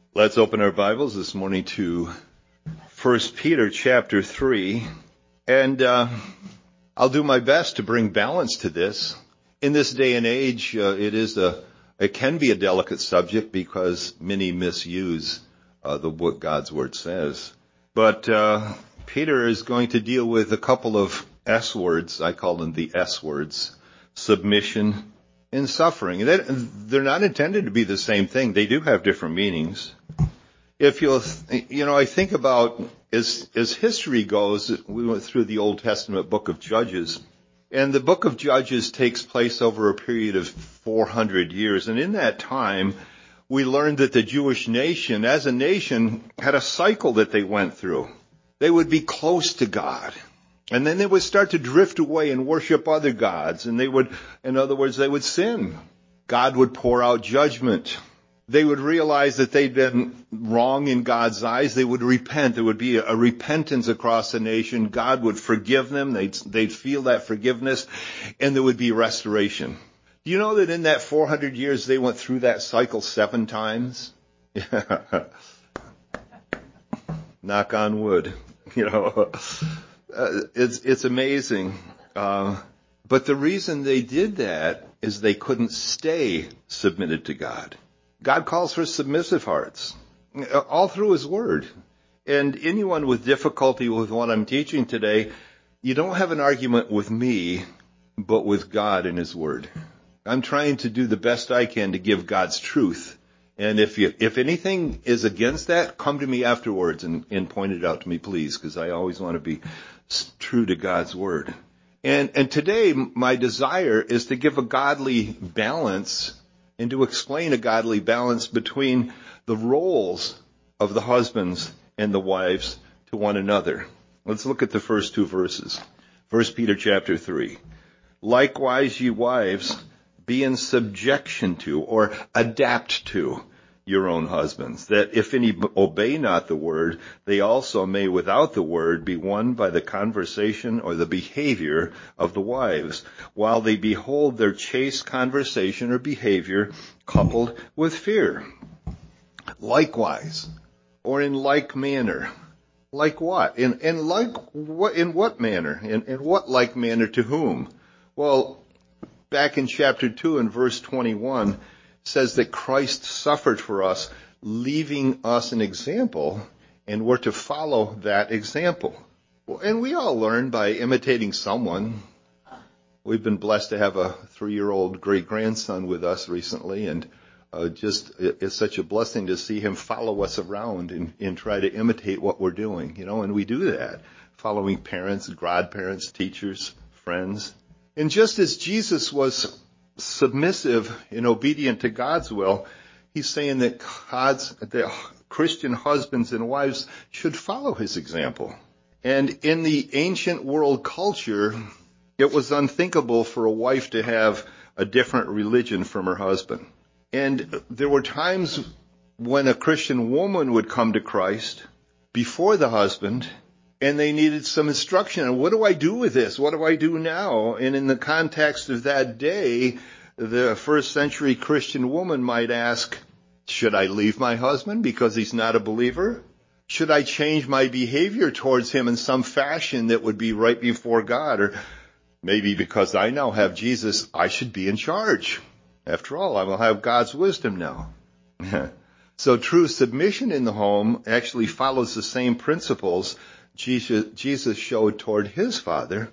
Let's open our Bibles this morning to 1 Peter chapter 3. And I'll do my best to bring balance to this. In this day and age, it can be a delicate subject because many misuse what God's Word says. But Peter is going to deal with a couple of S words. I call them the S words: submission and suffering. They're not intended to be the same thing. They do have different meanings. If I think about, as history goes, we went through the Old Testament book of Judges, and the book of Judges takes place over a period of 400 years. And in that time, we learned that the Jewish nation, as a nation, had a cycle that they went through. They would be close to God, and then they would start to drift away and worship other gods, and they would sin. God would pour out judgment. They would realize that they'd been wrong in God's eyes. They would repent. There would be a repentance across the nation. God would forgive them. They'd feel that forgiveness, and there would be restoration. Do you know that in that 400 years they went through that cycle 7 times? Knock on wood. It's amazing. But the reason they did that is they couldn't stay submitted to God. God calls for submissive hearts all through His Word. And anyone with difficulty with what I'm teaching today, you don't have an argument with me, but with God and His Word. I'm trying to do the best I can to give God's truth. And if anything is against that, come to me afterwards and point it out to me, please, because I always want to be true to God's Word. And today, my desire is to give a godly balance and to explain a godly balance between the roles of the husbands and the wives to one another. Let's look at the first 2 verses. 1 Peter chapter 3. Likewise, ye wives, be in subjection to, or adapt to, your own husbands, that if any obey not the word, they also may without the word be won by the conversation or the behavior of the wives, while they behold their chaste conversation or behavior coupled with fear. Likewise, or in like manner. Like what? In what manner? In what like manner to whom? Well, back in chapter 2 and verse 21, says that Christ suffered for us, leaving us an example, and we're to follow that example. And we all learn by imitating someone. We've been blessed to have a 3-year-old great-grandson with us recently, and it's such a blessing to see him follow us around and try to imitate what we're doing, and we do that, following parents, godparents, teachers, friends. And just as Jesus was submissive and obedient to God's will, he's saying that Christian husbands and wives should follow his example. And in the ancient world culture, it was unthinkable for a wife to have a different religion from her husband. And there were times when a Christian woman would come to Christ before the husband, and they needed some instruction. And what do I do with this? What do I do now? And in the context of that day, the first century Christian woman might ask, should I leave my husband because he's not a believer? Should I change my behavior towards him in some fashion that would be right before God? Or maybe because I now have Jesus, I should be in charge. After all, I will have God's wisdom now. So true submission in the home actually follows the same principles Jesus showed toward his Father.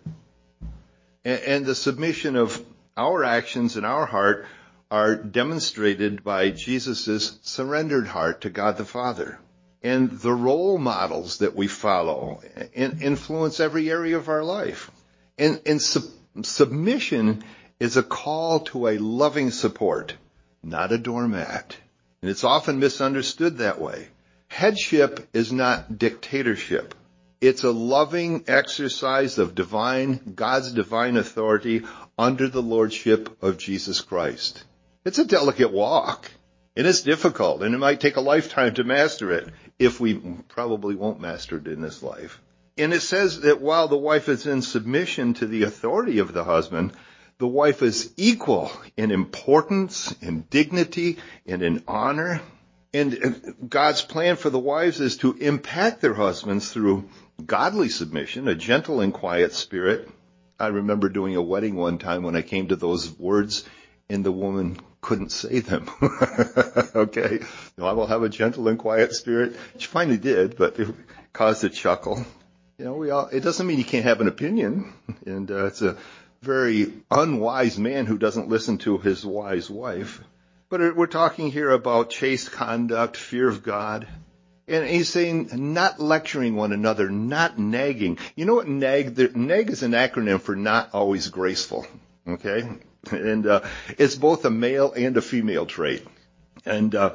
And the submission of our actions and our heart are demonstrated by Jesus' surrendered heart to God the Father. And the role models that we follow influence every area of our life. And submission is a call to a loving support, not a doormat. And it's often misunderstood that way. Headship is not dictatorship. It's a loving exercise of God's divine authority under the lordship of Jesus Christ. It's a delicate walk, and it's difficult, and it might take a lifetime to master it, if we probably won't master it in this life. And it says that while the wife is in submission to the authority of the husband, the wife is equal in importance, in dignity, and in honor. And God's plan for the wives is to impact their husbands through godly submission, a gentle and quiet spirit. I remember doing a wedding one time when I came to those words and the woman couldn't say them. Okay. I will have a gentle and quiet spirit. She finally did, but it caused a chuckle. It doesn't mean you can't have an opinion. And it's a very unwise man who doesn't listen to his wise wife. But we're talking here about chaste conduct, fear of God. And he's saying not lecturing one another, not nagging. You know what nag? Nag is an acronym for not always graceful. Okay? And it's both a male and a female trait. And I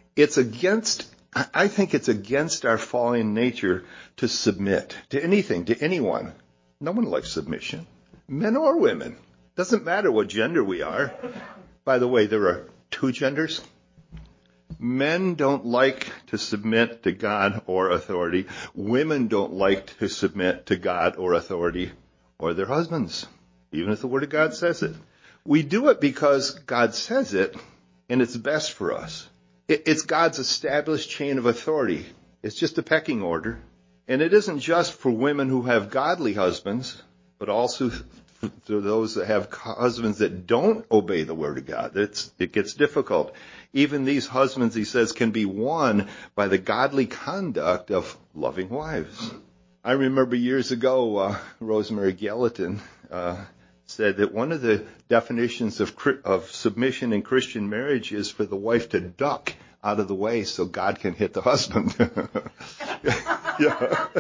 think it's against our fallen nature to submit to anything, to anyone. No one likes submission. Men or women. Doesn't matter what gender we are. By the way, there are 2 genders. Men don't like to submit to God or authority. Women don't like to submit to God or authority or their husbands, even if the Word of God says it. We do it because God says it, and it's best for us. It's God's established chain of authority. It's just a pecking order. And it isn't just for women who have godly husbands, but also to those that have husbands that don't obey the Word of God. It gets difficult. Even these husbands, he says, can be won by the godly conduct of loving wives. I remember years ago, Rosemary Gallatin said that one of the definitions of submission in Christian marriage is for the wife to duck out of the way so God can hit the husband. Yeah.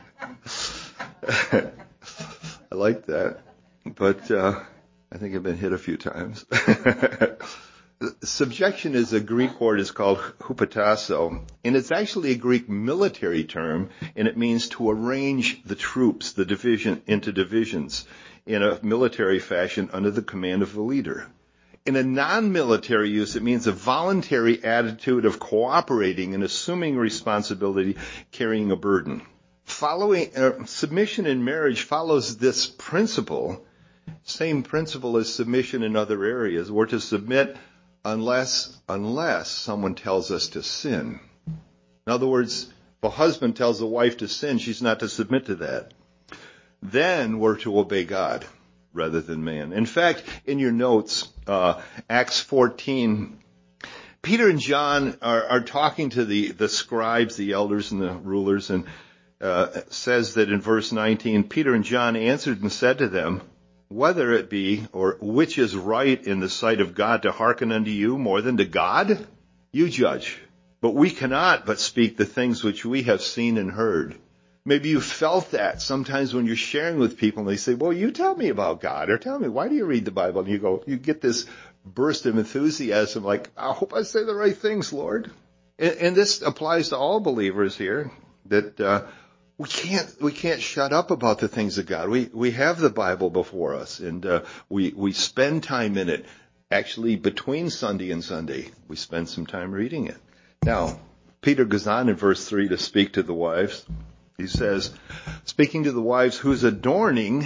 I like that. But I think I've been hit a few times. Subjection is a Greek word. It's called hupotasso, and it's actually a Greek military term, and it means to arrange the troops, the division, into divisions in a military fashion under the command of the leader. In a non-military use, it means a voluntary attitude of cooperating and assuming responsibility, carrying a burden. Submission in marriage follows this principle, same principle as submission in other areas. We're to submit unless someone tells us to sin. In other words, if a husband tells the wife to sin, she's not to submit to that. Then we're to obey God rather than man. In fact, in your notes, Acts 14, Peter and John are talking to the scribes, the elders, and the rulers, and says that in verse 19, Peter and John answered and said to them, whether it be, or which is right in the sight of God to hearken unto you more than to God, you judge. But we cannot but speak the things which we have seen and heard. Maybe you felt that sometimes when you're sharing with people and they say, well, you tell me about God, or tell me, why do you read the Bible? And you get this burst of enthusiasm like, I hope I say the right things, Lord. And this applies to all believers here, that we can't shut up about the things of God. We have the Bible before us, and we spend time in it. Actually, between Sunday and Sunday, we spend some time reading it. Now, Peter goes on in verse 3 to speak to the wives. He says, speaking to the wives whose adorning,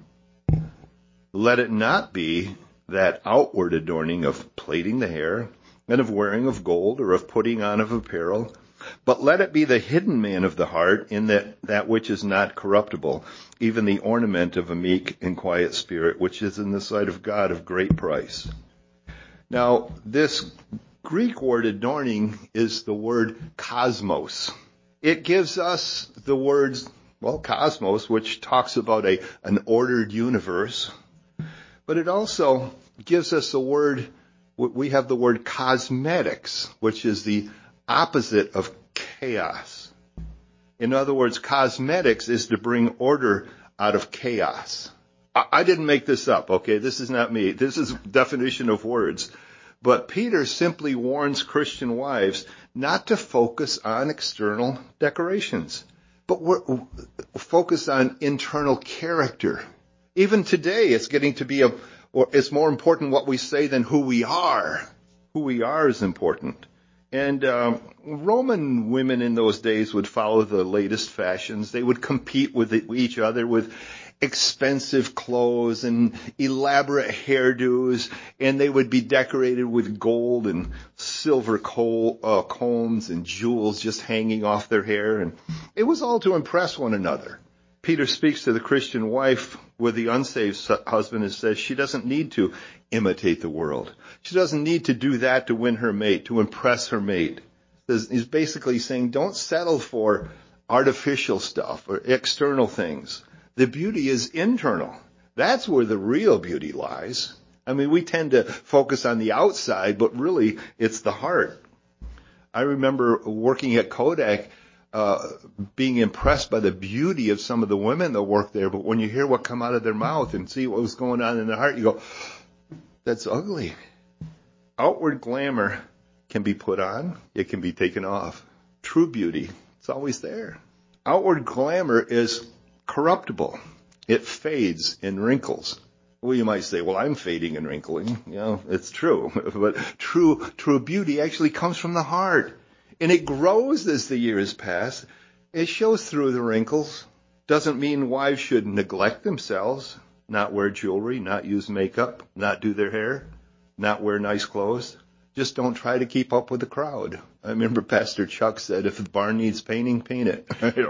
let it not be that outward adorning of plaiting the hair and of wearing of gold or of putting on of apparel, but let it be the hidden man of the heart in that which is not corruptible, even the ornament of a meek and quiet spirit, which is in the sight of God of great price. Now, this Greek word adorning is the word cosmos. It gives us the words, cosmos, which talks about an ordered universe, but it also gives us a word, we have the word cosmetics, which is the opposite of chaos. In other words, cosmetics is to bring order out of chaos. I didn't make this up, okay? This is not me. This is definition of words. But Peter simply warns Christian wives not to focus on external decorations, but focus on internal character. Even today, it's getting to be it's more important what we say than who we are. Who we are is important. And Roman women in those days would follow the latest fashions. They would compete with each other with expensive clothes and elaborate hairdos, and they would be decorated with gold and silver combs and jewels just hanging off their hair. And it was all to impress one another. Peter speaks to the Christian wife with the unsaved husband and says she doesn't need to imitate the world. She doesn't need to do that to win her mate, to impress her mate. He's basically saying don't settle for artificial stuff or external things. The beauty is internal. That's where the real beauty lies. I mean, we tend to focus on the outside, but really it's the heart. I remember working at Kodak, being impressed by the beauty of some of the women that work there, but when you hear what come out of their mouth and see what was going on in their heart, you go, that's ugly. Outward glamour can be put on, it can be taken off. True beauty, it's always there. Outward glamour is corruptible. It fades and wrinkles. Well, you might say, well, I'm fading and wrinkling. You know, it's true. But true beauty actually comes from the heart. And it grows as the years pass. It shows through the wrinkles. Doesn't mean wives should neglect themselves, not wear jewelry, not use makeup, not do their hair, not wear nice clothes. Just don't try to keep up with the crowd. I remember Pastor Chuck said, if the barn needs painting, paint it.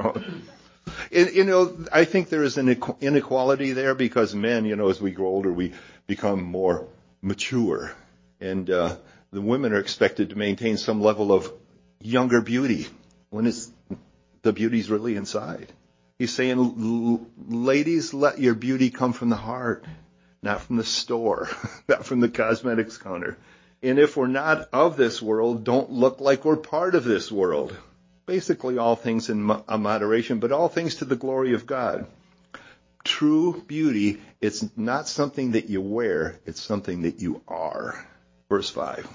I think there is an inequality there because men, as we grow older, we become more mature. And the women are expected to maintain some level of younger beauty when the beauty's really inside. He's saying, ladies, let your beauty come from the heart, not from the store, not from the cosmetics counter. And if we're not of this world, don't look like we're part of this world. Basically all things in moderation, but all things to the glory of God. True beauty, it's not something that you wear, it's something that you are. Verse 5.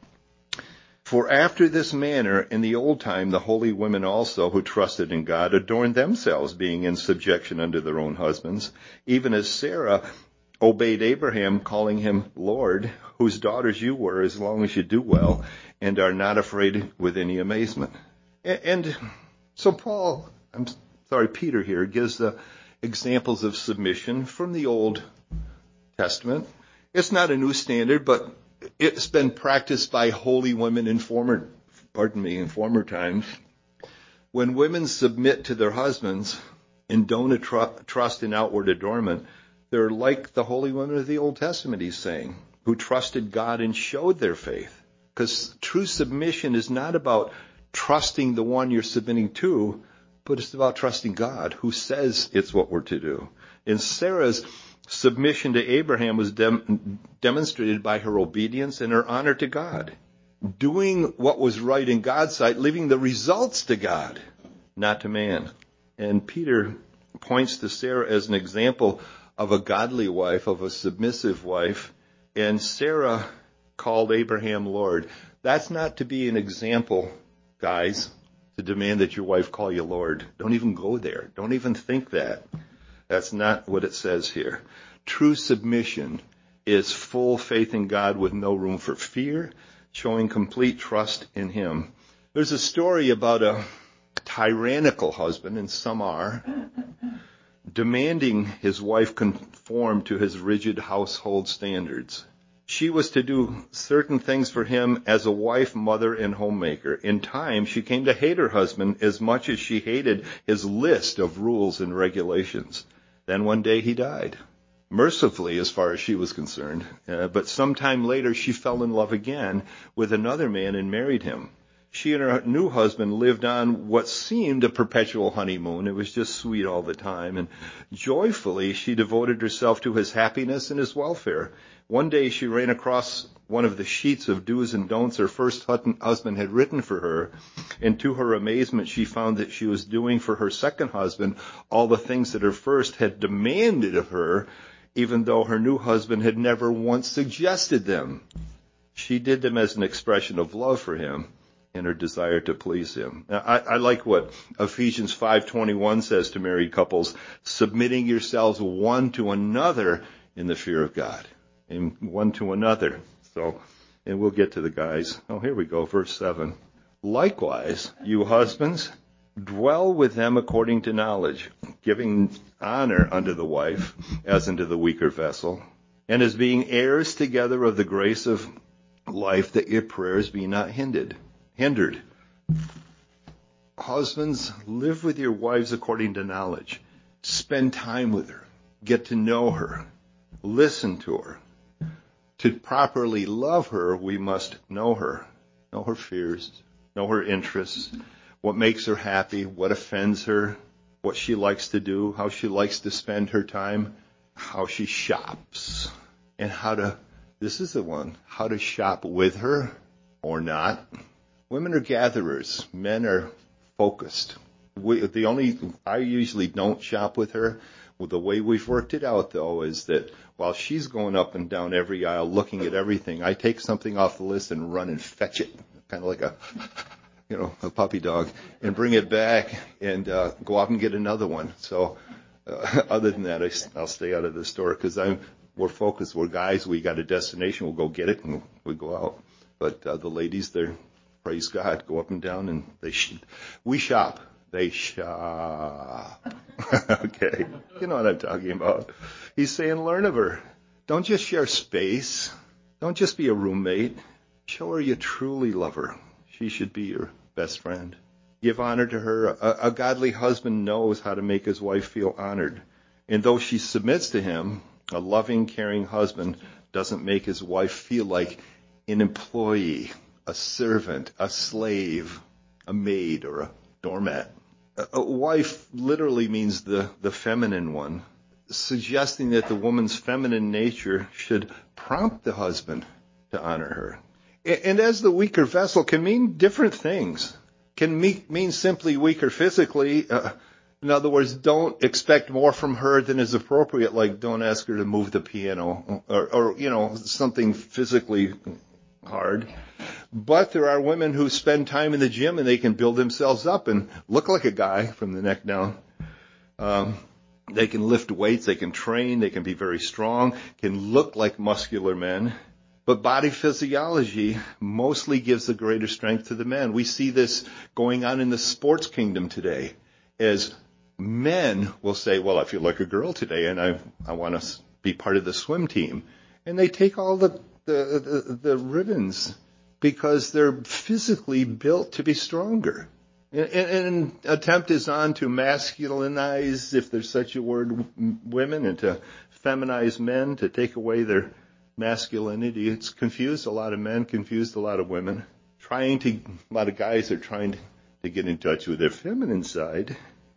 For after this manner, in the old time, the holy women also who trusted in God adorned themselves, being in subjection unto their own husbands, even as Sarah obeyed Abraham, calling him Lord, whose daughters you were, as long as you do well, and are not afraid with any amazement. And so Peter here gives the examples of submission from the Old Testament. It's not a new standard, but it's been practiced by holy women in former times. When women submit to their husbands and don't trust in outward adornment, they're like the holy women of the Old Testament, he's saying, who trusted God and showed their faith. Because true submission is not about trusting the one you're submitting to, but it's about trusting God, who says it's what we're to do. And Sarah's submission to Abraham was demonstrated by her obedience and her honor to God. Doing what was right in God's sight, leaving the results to God, not to man. And Peter points to Sarah as an example of a godly wife, of a submissive wife. And Sarah called Abraham Lord. That's not to be an example, guys, to demand that your wife call you Lord. Don't even go there. Don't even think that. That's not what it says here. True submission is full faith in God with no room for fear, showing complete trust in Him. There's a story about a tyrannical husband, and some are, demanding his wife conform to his rigid household standards. She was to do certain things for him as a wife, mother, and homemaker. In time, she came to hate her husband as much as she hated his list of rules and regulations. Then one day he died. Mercifully, as far as she was concerned. But sometime later, she fell in love again with another man and married him. She and her new husband lived on what seemed a perpetual honeymoon. It was just sweet all the time. And joyfully, she devoted herself to his happiness and his welfare. One day, she ran across one of the sheets of do's and don'ts her first husband had written for her. And to her amazement, she found that she was doing for her second husband all the things that her first had demanded of her, even though her new husband had never once suggested them. She did them as an expression of love for him and her desire to please him. Now, I like what Ephesians 5:21 says to married couples, submitting yourselves one to another in the fear of God. And one to another. And we'll get to the guys. Oh, here we go, verse 7. Likewise, you husbands, Dwell with them according to knowledge, giving honor unto the wife as unto the weaker vessel, and as being heirs together of the grace of life, that your prayers be not hindered. Husbands, live with your wives according to knowledge. Spend time with her. Get to know her. Listen to her. To properly love her, we must know her fears, know her interests, what makes her happy, what offends her, what she likes to do, how she likes to spend her time, how she shops, and how to shop with her or not. Women are gatherers. Men are focused. I usually don't shop with her. Well, the way we've worked it out, though, is that while she's going up and down every aisle looking at everything, I take something off the list and run and fetch it, kind of like a puppy dog, and bring it back and go out and get another one. So other than that, I'll stay out of the store because we're focused. We're guys. We got a destination. We'll go get it and we go out. But the ladies, they're, praise God, go up and down and we shop. They shop. Okay. You know what I'm talking about. He's saying learn of her. Don't just share space. Don't just be a roommate. Show her you truly love her. She should be your best friend. Give honor to her. A godly husband knows how to make his wife feel honored. And though she submits to him, a loving, caring husband doesn't make his wife feel like an employee, a servant, a slave, a maid, or a doormat. A wife literally means the feminine one, suggesting that the woman's feminine nature should prompt the husband to honor her. And as the weaker vessel can mean different things. Can mean simply weaker physically. In other words, don't expect more from her than is appropriate, like don't ask her to move the piano or something physically hard. But there are women who spend time in the gym and they can build themselves up and look like a guy from the neck down. They can lift weights, they can train, they can be very strong, can look like muscular men. But body physiology mostly gives the greater strength to the men. We see this going on in the sports kingdom today, as men will say, well, I feel like a girl today and I want to be part of the swim team. And they take all the ribbons because they're physically built to be stronger. And an attempt is on to masculinize, if there's such a word, women, and to feminize men, to take away their masculinity. It's confused a lot of men, confused a lot of women. A lot of guys are trying to get in touch with their feminine side.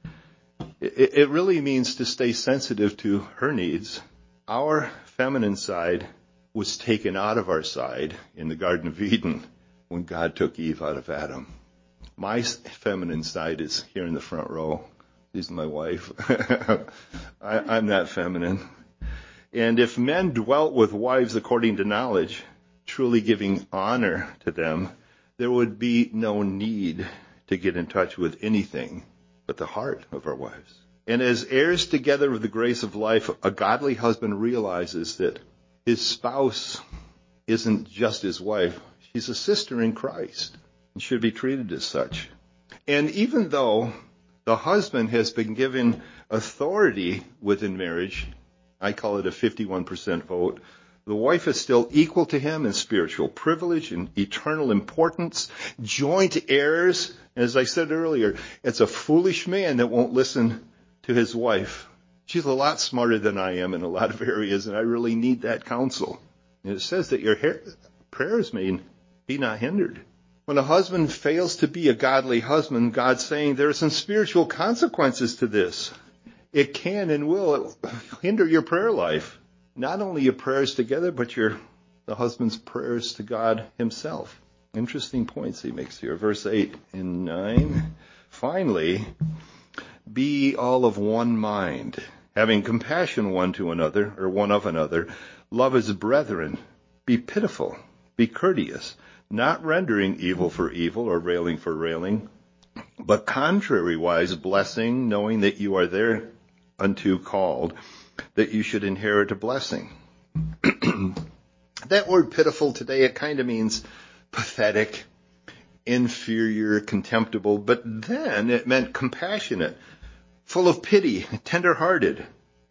It really means to stay sensitive to her needs. Our feminine side was taken out of our side in the Garden of Eden when God took Eve out of Adam. My feminine side is here in the front row. She's my wife. I'm not feminine. And if men dwelt with wives according to knowledge, truly giving honor to them, there would be no need to get in touch with anything but the heart of our wives. And as heirs together of the grace of life, a godly husband realizes that his spouse isn't just his wife. She's a sister in Christ and should be treated as such. And even though the husband has been given authority within marriage, I call it a 51% vote, the wife is still equal to him in spiritual privilege and eternal importance, joint heirs. As I said earlier, it's a foolish man that won't listen to his wife. She's a lot smarter than I am in a lot of areas, and I really need that counsel. And it says that your prayers may be not hindered. When a husband fails to be a godly husband, God's saying there are some spiritual consequences to this. It can and will hinder your prayer life. Not only your prayers together, but the husband's prayers to God himself. Interesting points he makes here. Verse 8 and 9. Finally, be all of one mind, having compassion one to another, or one of another. Love as brethren. Be pitiful. Be courteous. Not rendering evil for evil or railing for railing, but contrariwise blessing, knowing that you are thereunto called, that you should inherit a blessing. That word pitiful today, it kind of means pathetic. inferior, contemptible, but then it meant compassionate, full of pity, tender-hearted.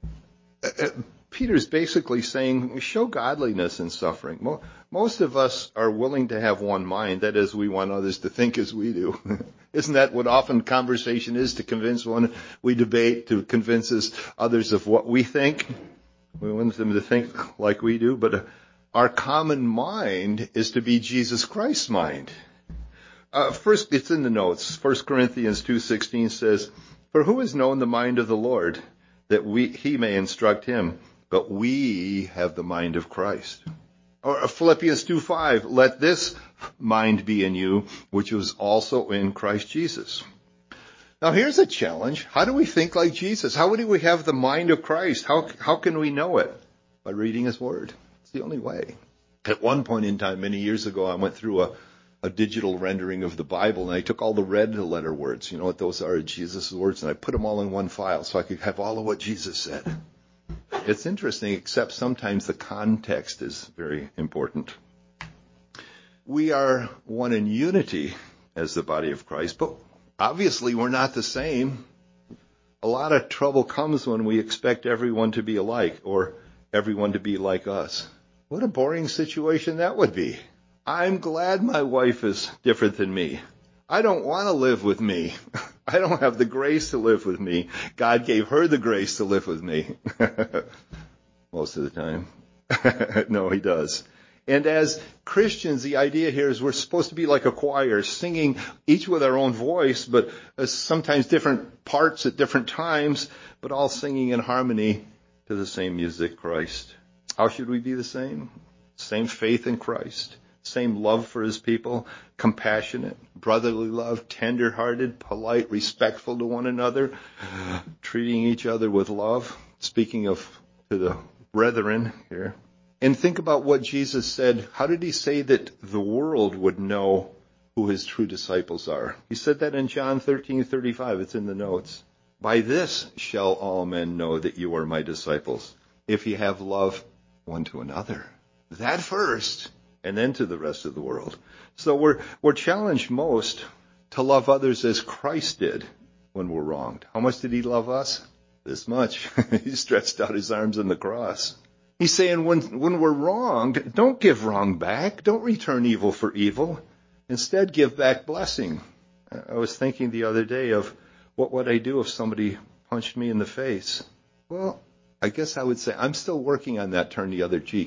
Peter's basically saying, show godliness in suffering. Most of us are willing to have one mind. That is, we want others to think as we do. Isn't that what often conversation is, to convince one? We debate to convince others of what we think. We want them to think like we do. But our common mind is to be Jesus Christ's mind. First, it's in the notes. 1 Corinthians 2:16 says, for who has known the mind of the Lord, that he may instruct him? But we have the mind of Christ. Or Philippians 2:5, let this mind be in you, which was also in Christ Jesus. Now here's a challenge. How do we think like Jesus? How do we have the mind of Christ? How can we know it? By reading his word. It's the only way. At one point in time, many years ago, I went through a digital rendering of the Bible, and I took all the red letter words, you know what those are, Jesus' words, and I put them all in one file so I could have all of what Jesus said. It's interesting, except sometimes the context is very important. We are one in unity as the body of Christ, but obviously we're not the same. A lot of trouble comes when we expect everyone to be alike or everyone to be like us. What a boring situation that would be. I'm glad my wife is different than me. I don't want to live with me. I don't have the grace to live with me. God gave her the grace to live with me. Most of the time. No, he does. And as Christians, the idea here is we're supposed to be like a choir, singing each with our own voice, but sometimes different parts at different times, but all singing in harmony to the same music, Christ. How should we be the same? Same faith in Christ. Same love for his people, compassionate, brotherly love, tender-hearted, polite, respectful to one another, treating each other with love. Speaking to the brethren here. And think about what Jesus said. How did he say that the world would know who his true disciples are? He said that in John 13:35. It's in the notes. By this shall all men know that you are my disciples, if you have love one to another. That first, and then to the rest of the world. So we're challenged most to love others as Christ did when we're wronged. How much did he love us? This much. He stretched out his arms on the cross. He's saying when we're wronged, don't give wrong back. Don't return evil for evil. Instead, give back blessing. I was thinking the other day of what would I do if somebody punched me in the face? Well, I guess I would say I'm still working on that, turn the other cheek.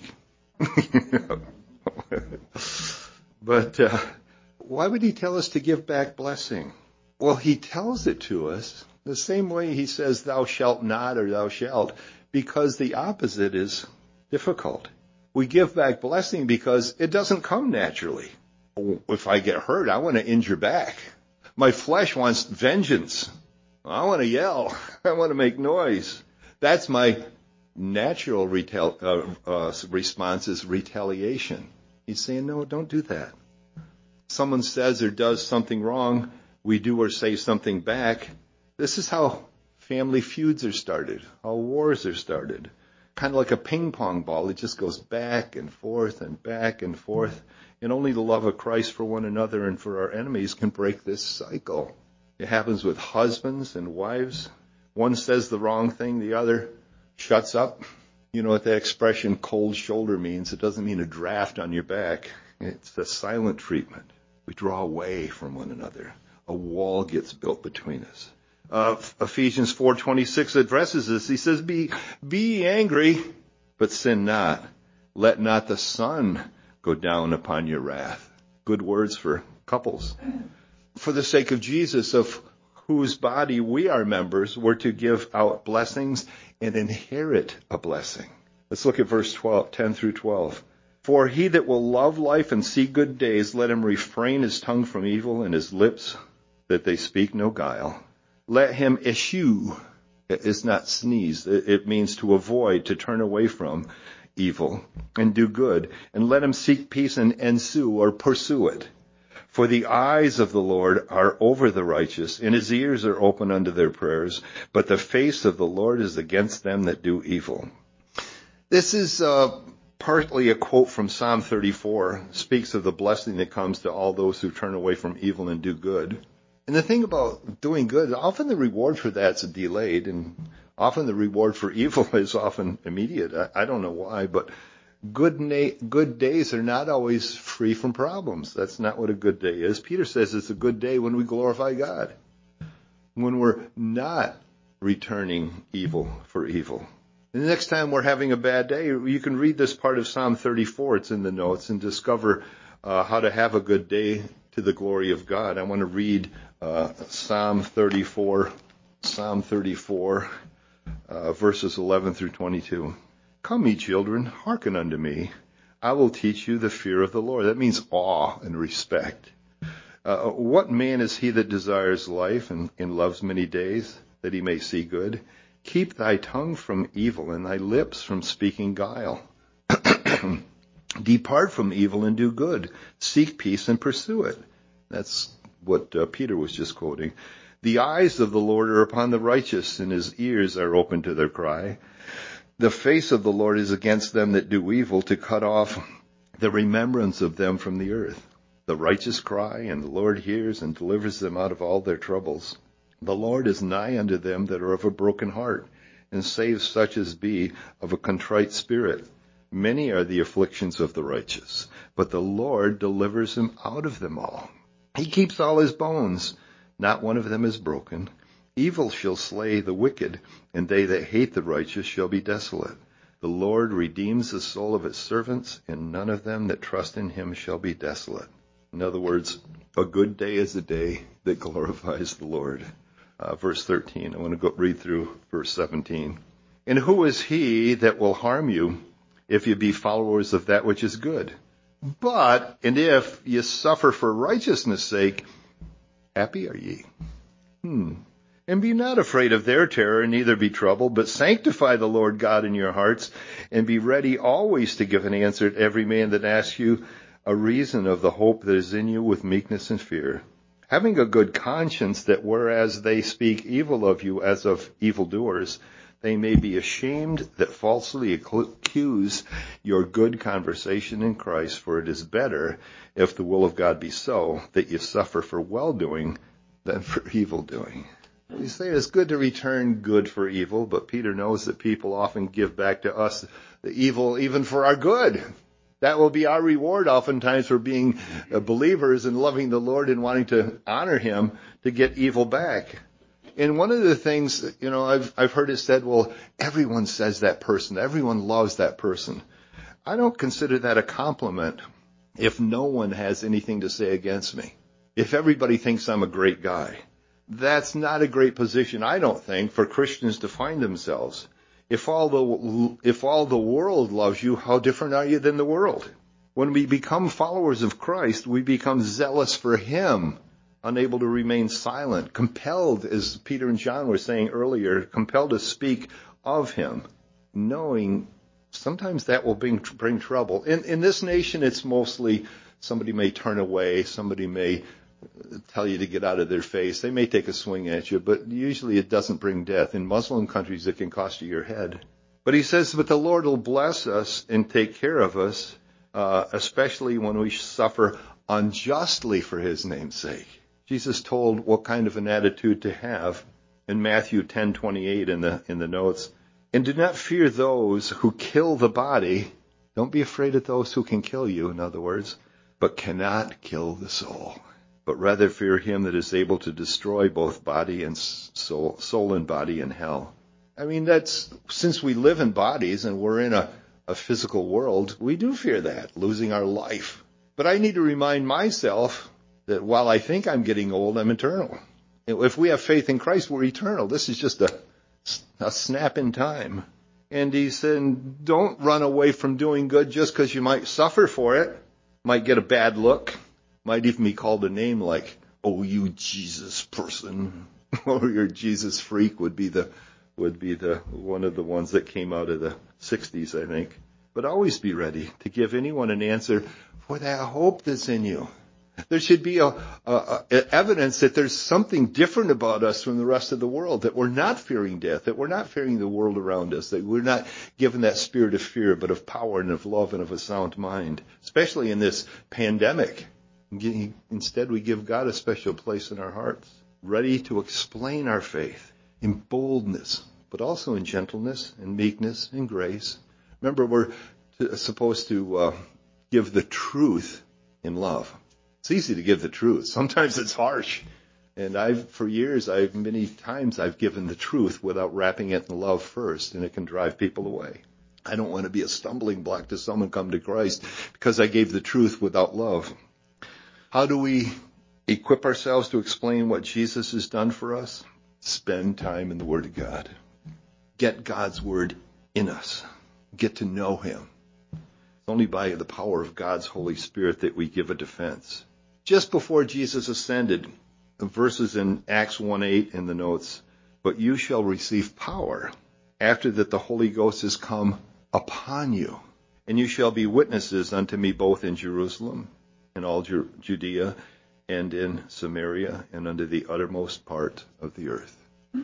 But why would he tell us to give back blessing? Well, he tells it to us the same way he says thou shalt not or thou shalt, because the opposite is difficult. We give back blessing because it doesn't come naturally. If I get hurt, I want to injure back. My flesh wants vengeance. I want to yell. I want to make noise. That's my natural response is retaliation. He's saying, no, don't do that. Someone says or does something wrong, we do or say something back. This is how family feuds are started, how wars are started. Kind of like a ping pong ball. It just goes back and forth and back and forth. And only the love of Christ for one another and for our enemies can break this cycle. It happens with husbands and wives. One says the wrong thing, the other shuts up. You know what that expression cold shoulder means? It doesn't mean a draft on your back. It's a silent treatment. We draw away from one another. A wall gets built between us. Ephesians 4:26 addresses this. He says, be angry, but sin not. Let not the sun go down upon your wrath. Good words for couples. For the sake of Jesus, of whose body we are members, we're to give out blessings and inherit a blessing. Let's look at verse 10 through 12. For he that will love life and see good days, let him refrain his tongue from evil and his lips that they speak no guile. Let him eschew. It's not sneeze. It means to avoid, to turn away from evil and do good. And let him seek peace and ensue or pursue it. For the eyes of the Lord are over the righteous, and his ears are open unto their prayers. But the face of the Lord is against them that do evil. This is part partly a quote from Psalm 34, speaks of the blessing that comes to all those who turn away from evil and do good. And the thing about doing good, often the reward for that's delayed, and often the reward for evil is often immediate. I don't know why, but good days are not always free from problems. That's not what a good day is. Peter says it's a good day when we glorify God, when we're not returning evil for evil. And the next time we're having a bad day, you can read this part of Psalm 34. It's in the notes, and discover how to have a good day to the glory of God. I want to read Psalm 34, verses 11 through 22. Come, ye children, hearken unto me. I will teach you the fear of the Lord. That means awe and respect. What man is he that desires life and loves many days, that he may see good? Keep thy tongue from evil and thy lips from speaking guile. Depart from evil and do good. Seek peace and pursue it. That's what Peter was just quoting. The eyes of the Lord are upon the righteous, and his ears are open to their cry. The face of the Lord is against them that do evil, to cut off the remembrance of them from the earth. The righteous cry, and the Lord hears and delivers them out of all their troubles. The Lord is nigh unto them that are of a broken heart, and saves such as be of a contrite spirit. Many are the afflictions of the righteous, but the Lord delivers him out of them all. He keeps all his bones, not one of them is broken. Evil shall slay the wicked, and they that hate the righteous shall be desolate. The Lord redeems the soul of his servants, and none of them that trust in him shall be desolate. In other words, a good day is a day that glorifies the Lord. Verse 13, I want to go read through verse 17. And who is he that will harm you if you be followers of that which is good? But, and if ye suffer for righteousness' sake, happy are ye. And be not afraid of their terror, neither be troubled, but sanctify the Lord God in your hearts, and be ready always to give an answer to every man that asks you a reason of the hope that is in you with meekness and fear. Having a good conscience, that whereas they speak evil of you as of evildoers, they may be ashamed that falsely accuse your good conversation in Christ. For it is better, if the will of God be so, that you suffer for well-doing than for evil-doing. You say it's good to return good for evil, but Peter knows that people often give back to us the evil even for our good. That will be our reward oftentimes for being believers and loving the Lord and wanting to honor him, to get evil back. And one of the things, I've heard it said, well, everyone says that person. Everyone loves that person. I don't consider that a compliment if no one has anything to say against me. If everybody thinks I'm a great guy. That's not a great position, I don't think, for Christians to find themselves. If all the world loves you, how different are you than the world? When we become followers of Christ, we become zealous for him, unable to remain silent, compelled, as Peter and John were saying earlier, compelled to speak of him, knowing sometimes that will bring trouble. In this nation, it's mostly somebody may turn away, somebody may tell you to get out of their face. They may take a swing at you, but usually it doesn't bring death. In Muslim countries, it can cost you your head. But he says, but the Lord will bless us and take care of us, especially when we suffer unjustly for his name's sake. Jesus told what kind of an attitude to have in Matthew 10:28 in the notes. And do not fear those who kill the body. Don't be afraid of those who can kill you, in other words, but cannot kill the soul. But rather fear him that is able to destroy both body and soul and body in hell. I mean, since we live in bodies and we're in a physical world, we do fear that, losing our life. But I need to remind myself that while I think I'm getting old, I'm eternal. If we have faith in Christ, we're eternal. This is just a snap in time. And he said, don't run away from doing good just because you might suffer for it, might get a bad look. Might even be called a name like, oh, you Jesus person, or your Jesus freak would be the one of the ones that came out of the 60s, I think. But always be ready to give anyone an answer for that hope that's in you. There should be evidence that there's something different about us from the rest of the world, that we're not fearing death, that we're not fearing the world around us, that we're not given that spirit of fear, but of power and of love and of a sound mind, especially in this pandemic. Instead, we give God a special place in our hearts, ready to explain our faith in boldness, but also in gentleness and meekness and grace. Remember, we're supposed to give the truth in love. It's easy to give the truth. Sometimes it's harsh. And many times I've given the truth without wrapping it in love first, and it can drive people away. I don't want to be a stumbling block to someone come to Christ because I gave the truth without love. How do we equip ourselves to explain what Jesus has done for us? Spend time in the Word of God. Get God's Word in us. Get to know Him. It's only by the power of God's Holy Spirit that we give a defense. Just before Jesus ascended, the verses in Acts 1:8 in the notes, but you shall receive power after that the Holy Ghost has come upon you, and you shall be witnesses unto me both in Jerusalem, in all Judea, and in Samaria, and unto the uttermost part of the earth.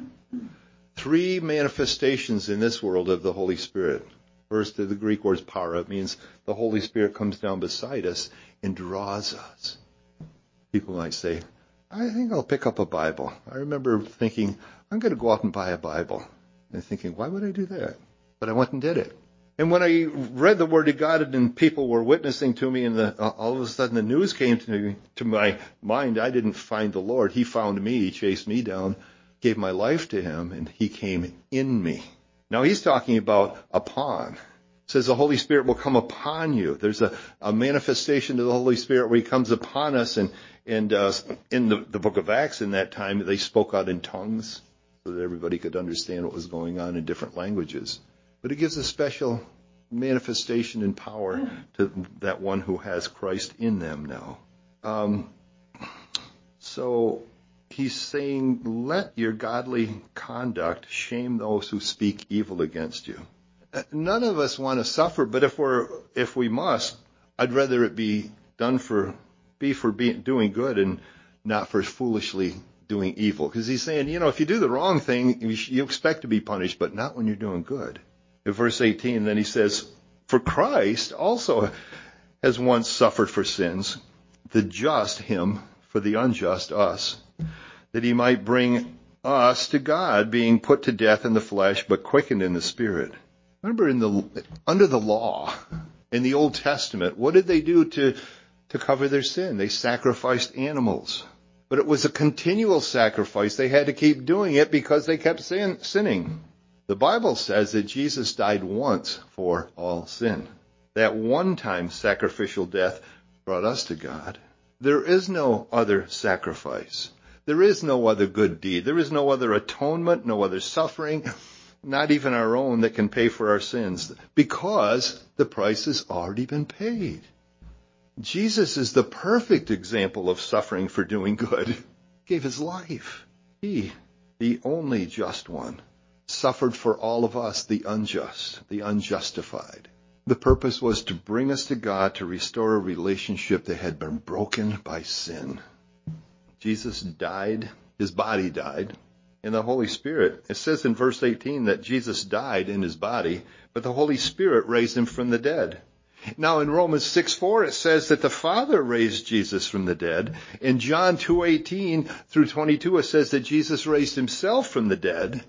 3 manifestations in this world of the Holy Spirit. First, the Greek word is para. It means the Holy Spirit comes down beside us and draws us. People might say, I think I'll pick up a Bible. I remember thinking, I'm going to go out and buy a Bible. And thinking, why would I do that? But I went and did it. And when I read the Word of God and people were witnessing to me, and all of a sudden the news came to my mind, I didn't find the Lord. He found me, He chased me down, gave my life to Him, and He came in me. Now He's talking about upon. It says the Holy Spirit will come upon you. There's a manifestation of the Holy Spirit where He comes upon us, and in the book of Acts in that time, they spoke out in tongues so that everybody could understand what was going on in different languages. But it gives a special manifestation and power to that one who has Christ in them now. So he's saying, let your godly conduct shame those who speak evil against you. None of us want to suffer, but if we must, I'd rather it be done for doing good and not for foolishly doing evil. Because he's saying, if you do the wrong thing, you expect to be punished, but not when you're doing good. In verse 18, then he says, for Christ also has once suffered for sins, the just him, for the unjust us, that he might bring us to God, being put to death in the flesh, but quickened in the spirit. Remember, under the law, in the Old Testament, what did they do to cover their sin? They sacrificed animals. But it was a continual sacrifice. They had to keep doing it because they kept sinning. The Bible says that Jesus died once for all sin. That one-time sacrificial death brought us to God. There is no other sacrifice. There is no other good deed. There is no other atonement, no other suffering, not even our own, that can pay for our sins, because the price has already been paid. Jesus is the perfect example of suffering for doing good. He gave His life. He, the only just one, suffered for all of us, the unjust, the unjustified. The purpose was to bring us to God, to restore a relationship that had been broken by sin. Jesus died, His body died, and the Holy Spirit, it says in verse 18 that Jesus died in His body, but the Holy Spirit raised Him from the dead. Now in Romans 6:4 it says that the Father raised Jesus from the dead. In John 2:18 through 22 it says that Jesus raised Himself from the dead.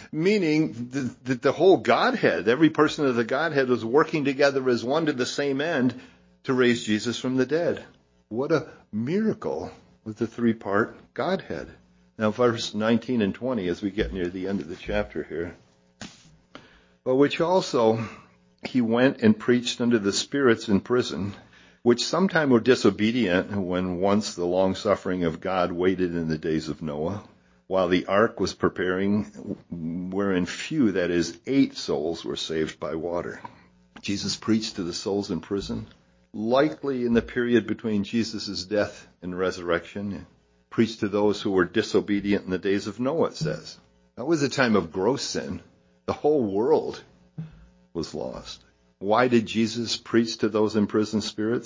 Meaning that the whole Godhead, every person of the Godhead was working together as one to the same end to raise Jesus from the dead. What a miracle with the 3-part Godhead. Now verse 19 and 20 as we get near the end of the chapter here. But which also He went and preached unto the spirits in prison, which sometime were disobedient when once the long suffering of God waited in the days of Noah, while the ark was preparing, wherein few, that is, 8 souls, were saved by water. Jesus preached to the souls in prison, likely in the period between Jesus' death and resurrection. Preached to those who were disobedient in the days of Noah, it says. That was a time of gross sin. The whole world was lost. Why did Jesus preach to those imprisoned spirits?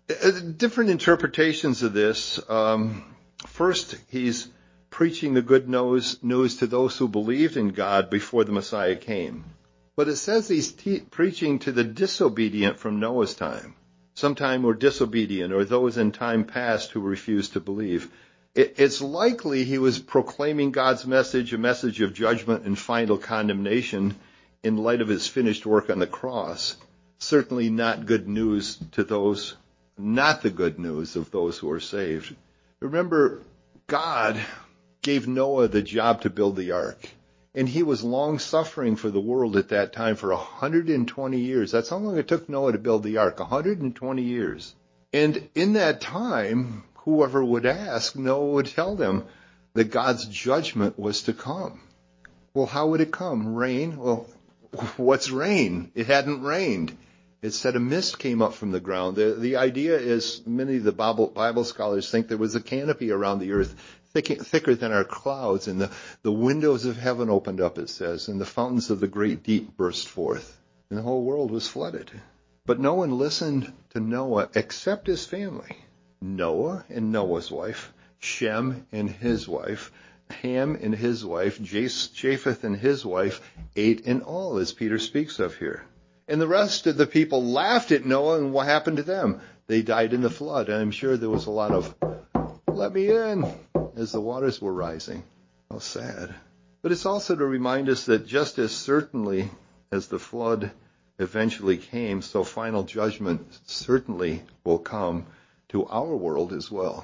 Different interpretations of this. First, he's preaching the good news to those who believed in God before the Messiah came. But it says he's preaching to the disobedient from Noah's time. Sometime were disobedient, or those in time past who refused to believe. It's likely he was proclaiming God's message, a message of judgment and final condemnation in light of his finished work on the cross. Certainly not good news to those, not the good news of those who are saved. Remember, God gave Noah the job to build the ark. And he was long-suffering for the world at that time for 120 years. That's how long it took Noah to build the ark, 120 years. And in that time, whoever would ask, Noah would tell them that God's judgment was to come. Well, how would it come? Rain? Well, what's rain? It hadn't rained. It said a mist came up from the ground. The idea is, many of the Bible scholars think there was a canopy around the earth thicker than our clouds, and the windows of heaven opened up, it says, and the fountains of the great deep burst forth, and the whole world was flooded. But no one listened to Noah except his family. Noah and Noah's wife, Shem and his wife, Ham and his wife, Japheth and his wife, 8 in all, as Peter speaks of here. And the rest of the people laughed at Noah, and what happened to them? They died in the flood, and I'm sure there was a lot of, let me in, as the waters were rising. How sad. But it's also to remind us that just as certainly as the flood eventually came, so final judgment certainly will come to our world as well.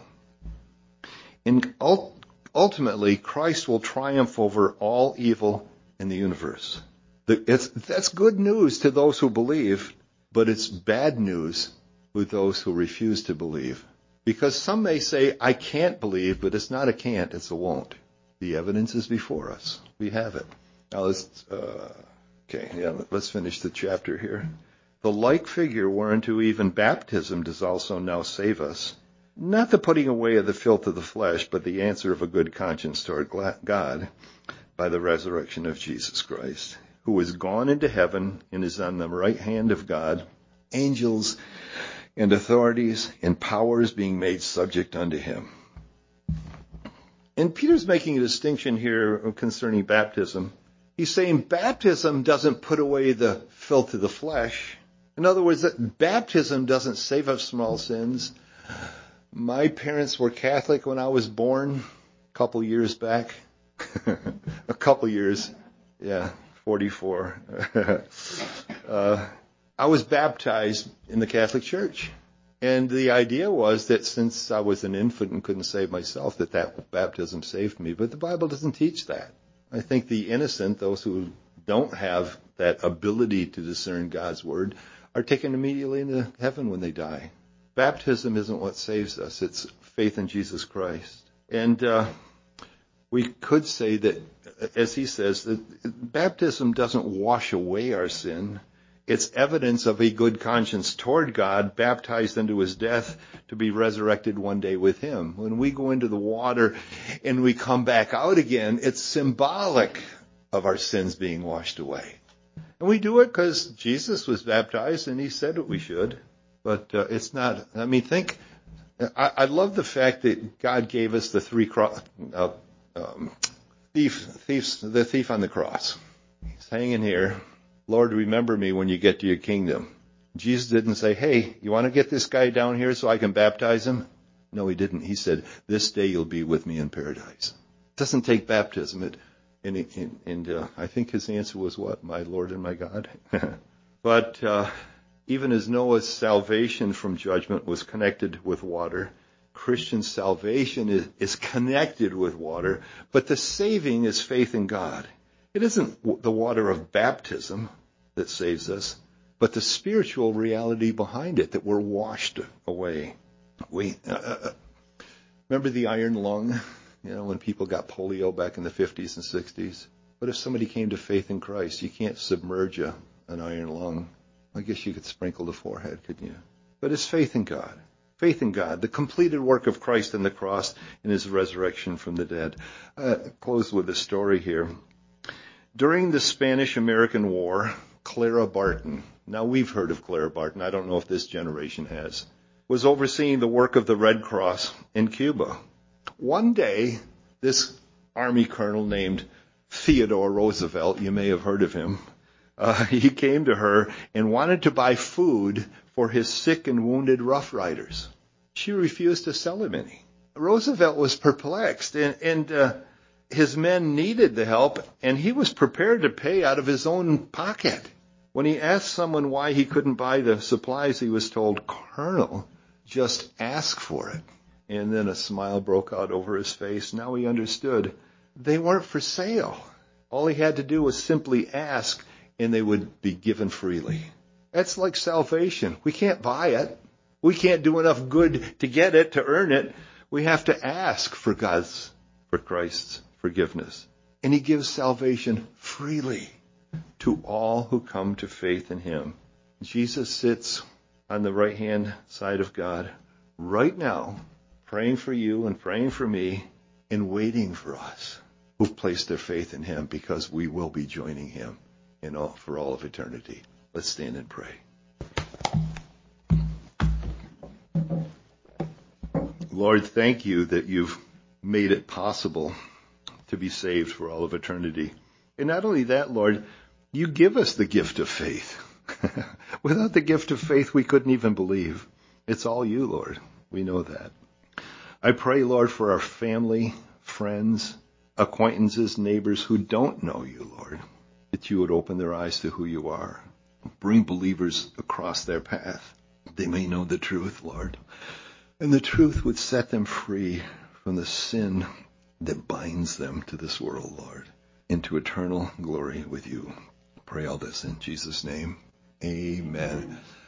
And ultimately, Christ will triumph over all evil in the universe. That's good news to those who believe, but it's bad news with those who refuse to believe. Because some may say, I can't believe, but it's not a can't, it's a won't. The evidence is before us. We have it. Now let's finish the chapter here. The like figure whereunto even baptism does also now save us, not the putting away of the filth of the flesh, but the answer of a good conscience toward God by the resurrection of Jesus Christ, who is gone into heaven and is on the right hand of God, angels and authorities and powers being made subject unto him. And Peter's making a distinction here concerning baptism. He's saying baptism doesn't put away the filth of the flesh. In other words, that baptism doesn't save us from all sins. My parents were Catholic when I was born, a couple years back. 44. I was baptized in the Catholic Church. And the idea was that since I was an infant and couldn't save myself, that baptism saved me. But the Bible doesn't teach that. I think the innocent, those who don't have that ability to discern God's word, are taken immediately into heaven when they die. Baptism isn't what saves us. It's faith in Jesus Christ. And we could say that, as he says, that baptism doesn't wash away our sin. It's evidence of a good conscience toward God, baptized into his death to be resurrected one day with him. When we go into the water and we come back out again, it's symbolic of our sins being washed away. And we do it because Jesus was baptized and he said what we should. But it's not, I love the fact that God gave us the the thief on the cross. He's hanging here. Lord, remember me when you get to your kingdom. Jesus didn't say, hey, you want to get this guy down here so I can baptize him? No, he didn't. He said, this day you'll be with me in paradise. It doesn't take baptism. I think his answer was what? My Lord and my God. But even as Noah's salvation from judgment was connected with water, Christian salvation is connected with water, but the saving is faith in God. It isn't the water of baptism that saves us, but the spiritual reality behind it, that we're washed away. Remember the iron lung? When people got polio back in the 50s and 60s? What if somebody came to faith in Christ? You can't submerge an iron lung. I guess you could sprinkle the forehead, couldn't you? But it's faith in God. Faith in God, the completed work of Christ on the cross and his resurrection from the dead. Close with a story here. During the Spanish-American War, Clara Barton. Now, we've heard of Clara Barton. I don't know if this generation has. was overseeing the work of the Red Cross in Cuba. One day, this Army colonel named Theodore Roosevelt, you may have heard of him, he came to her and wanted to buy food for his sick and wounded Rough Riders. She refused to sell him any. Roosevelt was perplexed, and his men needed the help, and he was prepared to pay out of his own pocket. When he asked someone why he couldn't buy the supplies, he was told, "Colonel, just ask for it." And then a smile broke out over his face. Now he understood. They weren't for sale. All he had to do was simply ask, and they would be given freely. That's like salvation. We can't buy it. We can't do enough good to get it, to earn it. We have to ask for Christ's forgiveness. And he gives salvation freely to all who come to faith in him. Jesus sits on the right-hand side of God right now, praying for you and praying for me and waiting for us who've placed their faith in him, because we will be joining him for all of eternity. Let's stand and pray. Lord, thank you that you've made it possible to be saved for all of eternity. And not only that, Lord, you give us the gift of faith. Without the gift of faith, we couldn't even believe. It's all you, Lord. We know that. I pray, Lord, for our family, friends, acquaintances, neighbors who don't know you, Lord, that you would open their eyes to who you are. Bring believers across their path. They may know the truth, Lord. And the truth would set them free from the sin that binds them to this world, Lord, into eternal glory with you. Pray all this in Jesus' name. Amen.